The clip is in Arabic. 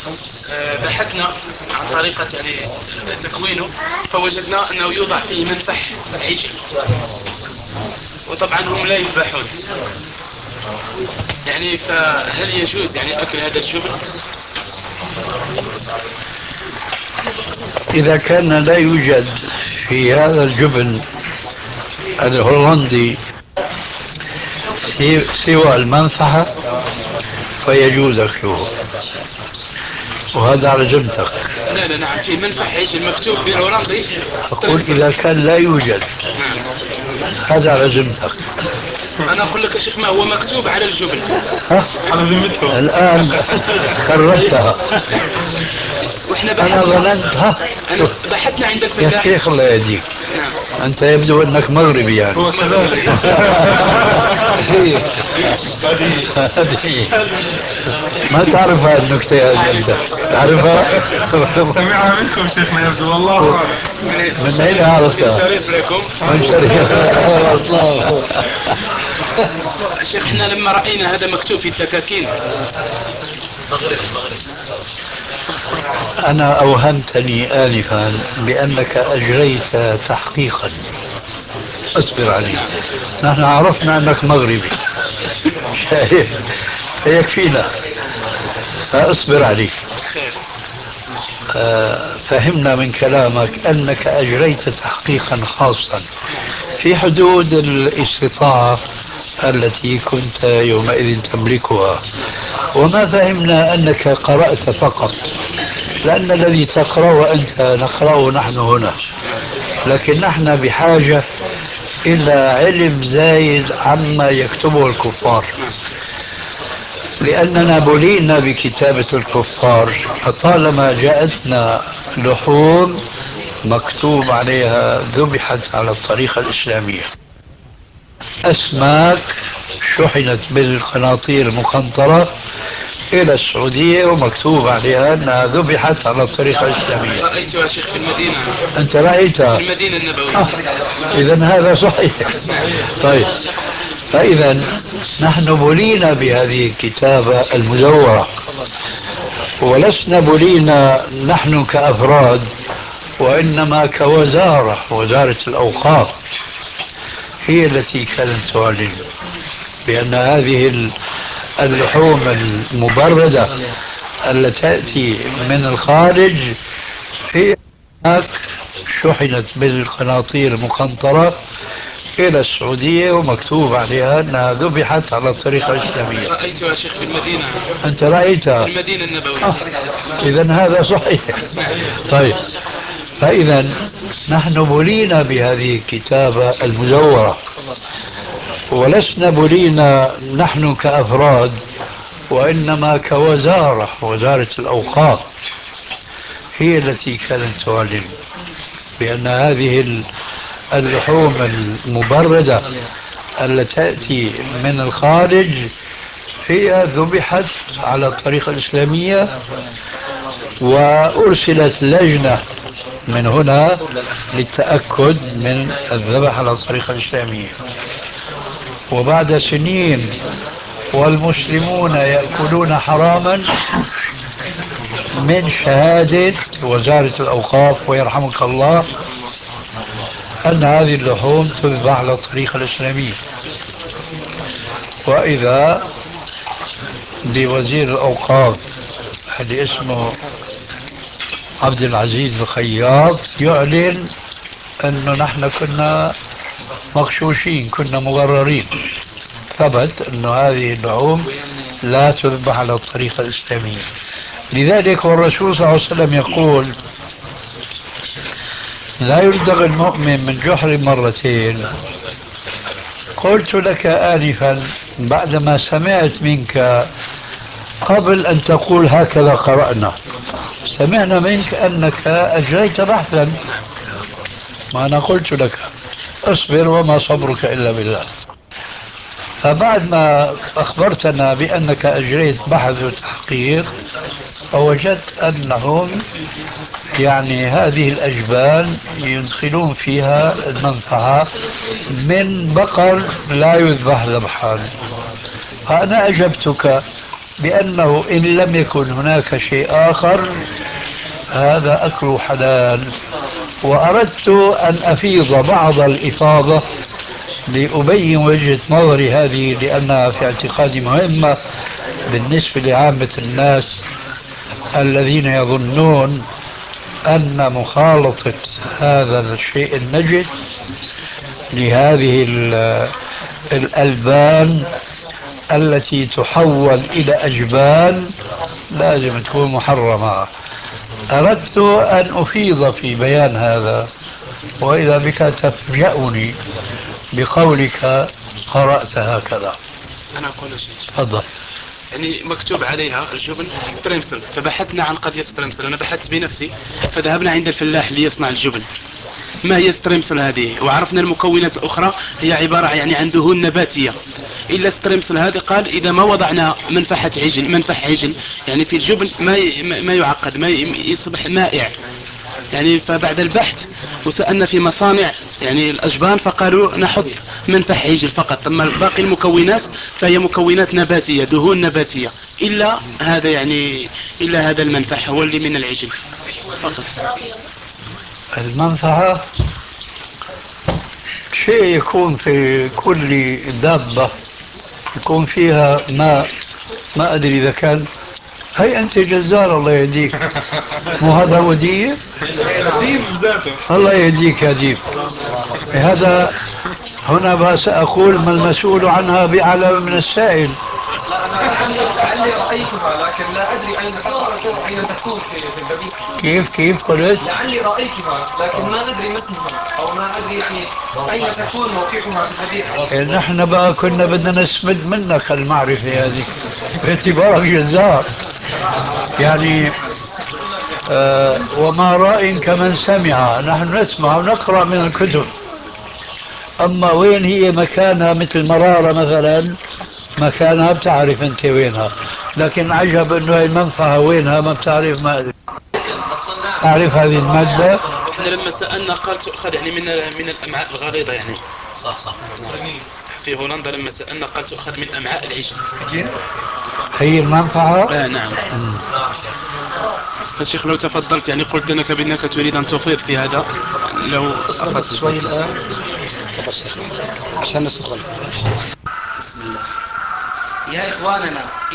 بحثنا عن طريقة يعني تكوينه، فوجدنا أنه يوضع فيه منفح عيشي، وطبعا هم لا يذبحون يعني، فهل يجوز يعني أكل هذا الجبن؟ إذا كان لا يوجد في هذا الجبن الهولندي سوى المنفعة فيجوز أكله، وهذا على ذمتك. لا لا نعم، في منفح عيش المكتوب بالهولندي أقول ستريبسل. إذا كان لا يوجد نعم. هذا على ذمتك. أنا أقول لك يا شيخ ما هو مكتوب على الجبن. على ذمتهم الآن خربتها. وإحنا أنا بحثنا. ظننت أنا بحثنا عند يا الفلاح. شيخ الله يهديك، نعم. أنت يبدو أنك مغربي يعني. هو كذلك. هذه ما تعرف هذه النكتة يا أنت تعرفها؟ سمعها منكم شيخنا يبدو، والله أعلم. من أين عرفتها؟ من شريف لكم. من شريف أصلا. شيخ احنا لما رأينا هذا مكتوب في الدكاكين. أنا أوهمتني آنفا بأنك أجريت تحقيقا، اصبر علي. نحن عرفنا أنك مغربي، شايف، يكفينا، فاصبر علي. خير. فهمنا من كلامك أنك أجريت تحقيقا خاصا في حدود الاستطاعة التي كنت يومئذ تملكها، وما فهمنا أنك قرأت فقط، لأن الذي تقرأ وأنت نقرأه نحن هنا، لكن نحن بحاجة إلى علم زايد عما يكتبه الكفار، لأننا بلينا بكتابة الكفار، فطالما جاءتنا لحوم مكتوب عليها ذبحت على الطريقة الإسلامية، أسماك شحنت بالقناطير المقنطرة إلى السعودية ومكتوب عليها أنها ذبحت على الطريقة الإسلامية. رأيتها شيخ في المدينة. أنت رأيتها؟ في المدينة النبوية. إذا هذا صحيح. طيب، فإذا نحن بلينا بهذه الكتابة المزورة، ولسنا بلينا نحن كأفراد، وإنما كوزارة، وزارة الأوقاف هي التي كانت تعلن بأن هذه اللحوم المبردة التي تأتي من الخارج هي شحنت بالقناطير المقنطرة إلى السعودية ومكتوب عليها أنها ذبحت على الطريقة الإسلامية. رأيتها شيخ في المدينة. أنت رأيتها؟ في المدينة النبوية. إذا هذا صحيح. طيب، فإذا نحن بلينا بهذه الكتابة المزورة، ولسنا بلينا نحن كأفراد، وإنما كوزارة، وزارة الأوقاف هي التي كانت تعلن بأن هذه اللحوم المبردة التي تأتي من الخارج هي ذبحت على الطريقة الإسلامية، وأرسلت لجنة من هنا للتأكد من الذبح على الطريقة الإسلامية. وبعد سنين والمسلمون يأكلون حراما، من شهادة وزارة الأوقاف ويرحمك الله أن هذه اللحوم تذبح على الطريقة الإسلامية، وإذا بوزير الأوقاف اللي اسمه عبد العزيز الخياط يعلن أنه نحن كنا مغشوشين، كنا مغررين، ثبت أن هذه اللحوم لا تذبح على الطريقة الإسلامية. لذلك والرسول صلى الله عليه وسلم يقول لا يلدغ المؤمن من جحر مرتين. قلت لك آنفا بعدما سمعت منك قبل أن تقول هكذا قرأنا، سمعنا منك أنك أجريت بحثا، ما أنا قلت لك اصبر وما صبرك إلا بالله. فبعد ما أخبرتنا بأنك أجريت بحث وتحقيق، فوجدت أنهم يعني هذه الأجبال يدخلون فيها المنفعة من بقر لا يذبح ذبحا. فأنا أجبتك بأنه إن لم يكن هناك شيء آخر هذا أكل حلال. وأردت أن أفيض بعض الإفاضة لأبين وجهة نظري هذه، لأنها في اعتقادي مهمة بالنسبة لعامة الناس الذين يظنون أن مخالطة هذا الشيء النجس لهذه الألبان التي تحول إلى أجبان لازم تكون محرمة. أردت أن أفيض في بيان هذا، وإذا بك تفجأني بقولك قرأت هكذا. أنا أقول شيء. تفضل. يعني مكتوب عليها الجبن ستريمسل، فبحثنا عن قضية ستريمسل، أنا بحثت بنفسي، فذهبنا عند الفلاح ليصنع الجبن. ما هي ستريمسل هذه؟ وعرفنا المكونات الأخرى هي عبارة يعني عن دهون نباتية. إلا ستريمسل هذه قال إذا ما وضعنا منفح عجل يعني في الجبن ما يعقد، ما يصبح مائع يعني. فبعد البحث وسألنا في مصانع يعني الأجبان فقالوا نحط منفح عجل فقط، أما باقي المكونات فهي مكونات نباتية، دهون نباتية، إلا هذا يعني إلا هذا المنفح هو اللي من العجل فقط. المنفعة شيء يكون في كل دابة يكون فيها ماء، ما أدري إذا كان. هي أنت جزار الله يهديك، مو هذا ودية؟ ديب ذاته. الله يهديك يا ديب. هذا هنا سأقول ما المسؤول عنها بأعلم من السائل. لا أنا لعلي رأيتها لكن لا أدري أين تقع أين تكون في البيت. كيف قلت؟ لعلي رأيتها لكن ما أدري ما اسمها أو ما أدري يعني أين تكون موقعها في البيت. نحن بقى كنا بدنا نسمد منك المعرفة هذه باعتبارك جزار يعني. وما رأي كمن سمع، نحن نسمع ونقرأ من الكتب، أما وين هي مكانها مثل مرارة مثلا مكانها بتعرف أنت وينها، لكن عجب أنه المنفعة وينها ما بتعرف. ما أدري تعرف هذه المادة. احنا لما سألنا قال تؤخذ يعني من الأمعاء الغليظة يعني. صح. في هولندا لما سألنا قال تؤخذ من أمعاء العجل. هي المنفعة. نعم. فالشيخ لو تفضلت يعني قلت لك بأنك تريد أن تفيض في هذا، لو أخذت شوي الآن عشان ندخل. بسم الله. يا إخواننا